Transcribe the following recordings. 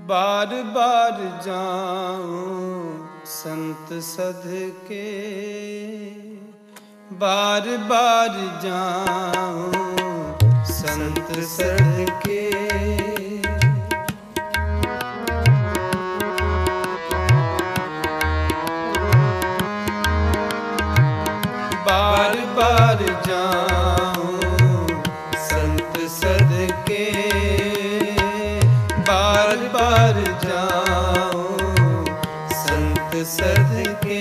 बार बार जाऊं संत सध के, बार बार जाऊं संत सध के। बार बार जाऊं संत सध के, बार बार जाऊं संत सध के।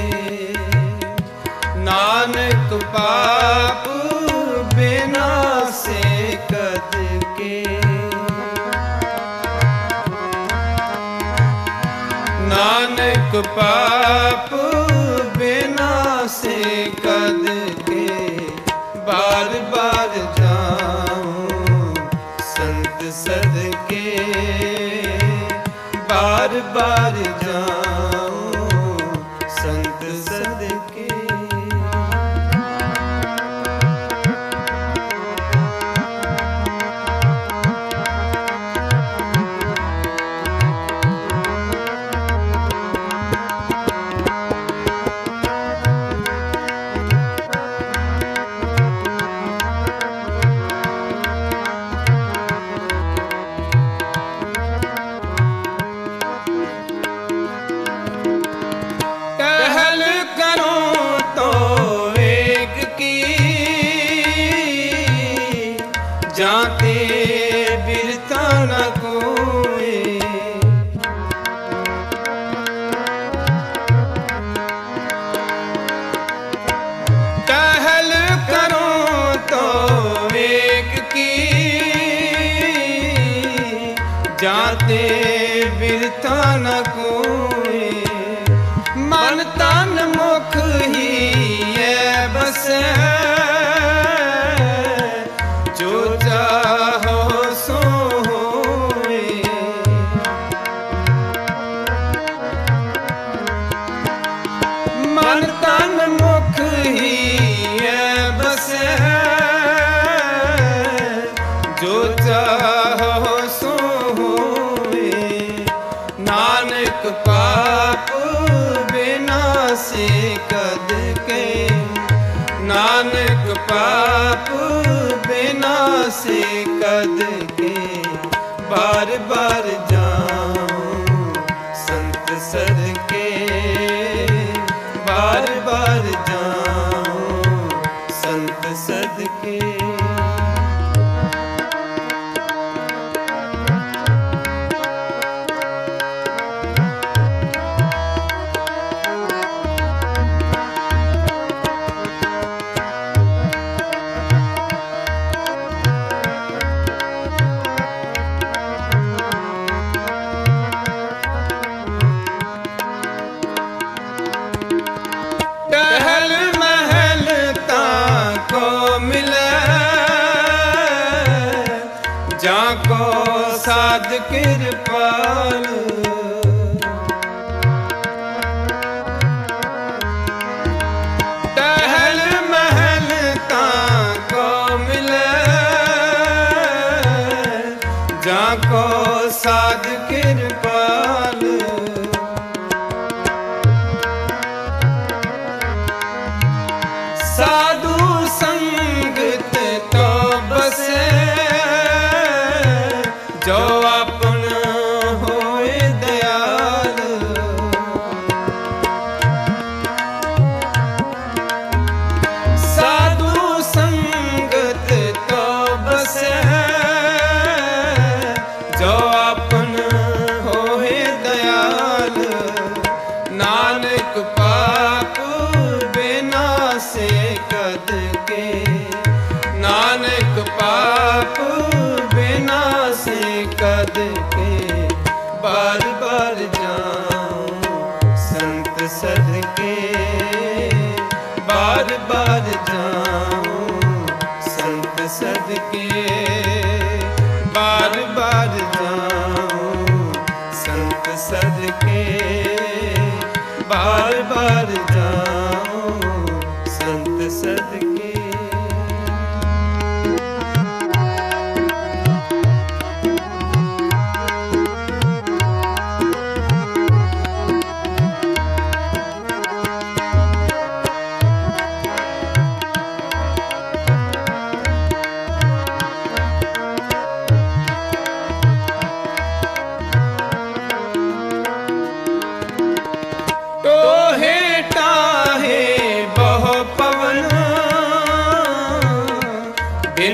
नानक पाप बिना से कद के, नानक पाप बिना से कद के। बार बार जाऊं संत सध के, बार बार जाऊं संत सध के। जाते बिरता न कोई, टहल करो तो एक की, जाते बिरता न कोई। मन तन मुख ही है बस, मन तन मुख ही है बस, जो चाहो सो होए। नानक पाप बिना से कद के, नानक पाप बिना से कद के। बार बार जाऊं संत सध के, बार बार जाऊं संत सध के। टहल महल ताको मिले, जाको साध कृपाल। टहल महल ताको मिले, जाको साध कृपाल। साधु संगत तो बसे, जो अपन होए दयाल। साधु संगत तो बसे, जो अपन होए दयाल। नानक पाप बिना से कद के, नानक पाप बिना से कद के। बार बार जाऊं संत सध के, बार बार जाऊं संत सध के। बार बार जाऊं संत सध के, बार बार जाऊं संत सध के।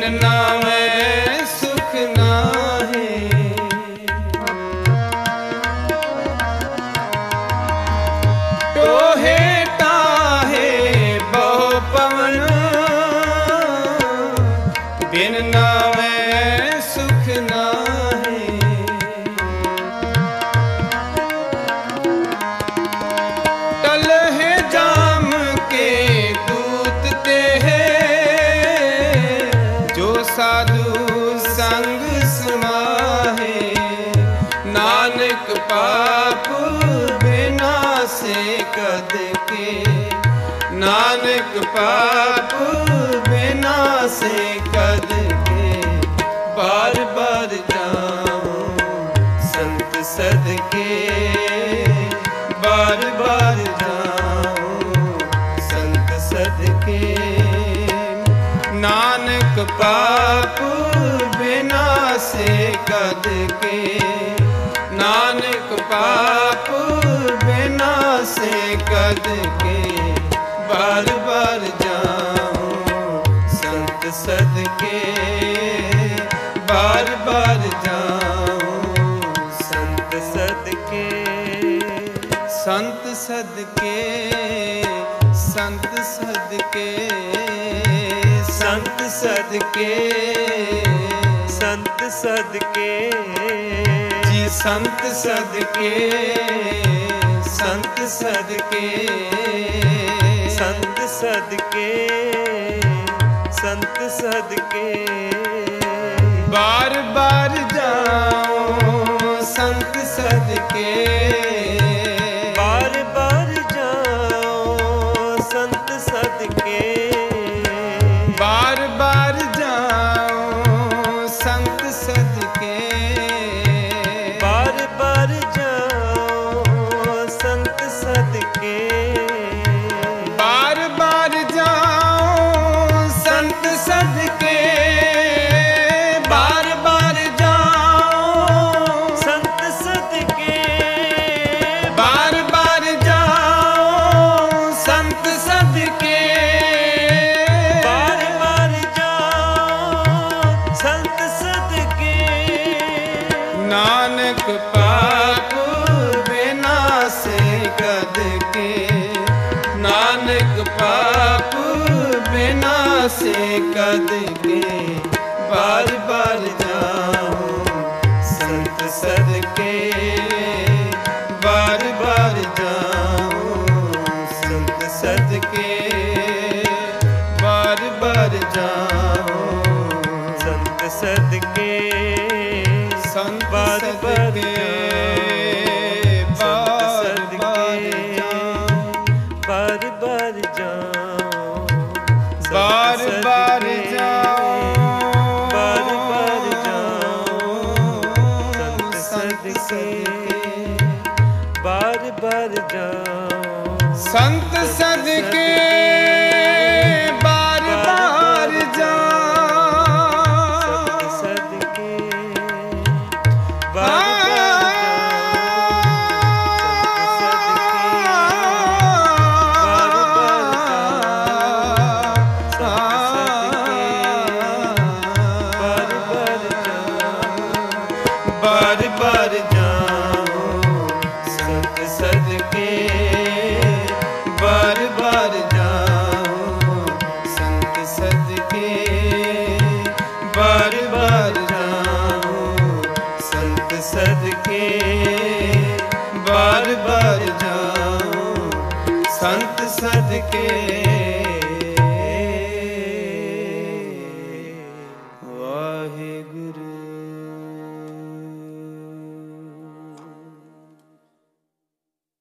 नामै सुख नाहे। टोहे टाहे बहु पवन, बिन नामै सुख नाहे। टलहे जाम के दूत ते है, जो साधु संग समाहे। नानक पाप बिनासे कद के, नानक पाप बिनासे कद के। बार बार जाऊं संत सदके, बार बार जाऊं संत सदके। नानक पाप बिनासे कद के, नानक पाप बिनासे कद के। बार बार जाऊं संत सदके, बार बार जाऊं संत सदके। संत सदके, संत सदके, संत सदके, संत सदके जी। संत सदके, संत सदके, संत सदके, संत सदके। बार बार जाऊं संत सदके, बार बार जाऊं संत सदके। बार बार जाऊं संत सदके, बार बार जाऊं संत सदके। बार बार जाऊं संत सदके, बार बार जाऊं संत सदके। बार बार जाऊं संत सदके, बार बार जाऊं संत सदके। नानक पाप बिनासे कद के, नानक पाप बिनासे कद के। बार बार जाऊं संत सदके, बार बार जाऊं संत सदके। बार बार जाऊं संत सदके, संत सदके। बार बार जाऊं, बार बार जाऊं, बार बार जाऊं संत सदके। बार बार जाऊं संत सदके, बार बार जाऊं संत सदके। बार बार बार जाऊं संत सदके, बार बार जाऊं संत सदके। बार बार जाऊं संत सदके, बार बार जाऊं संत सदके।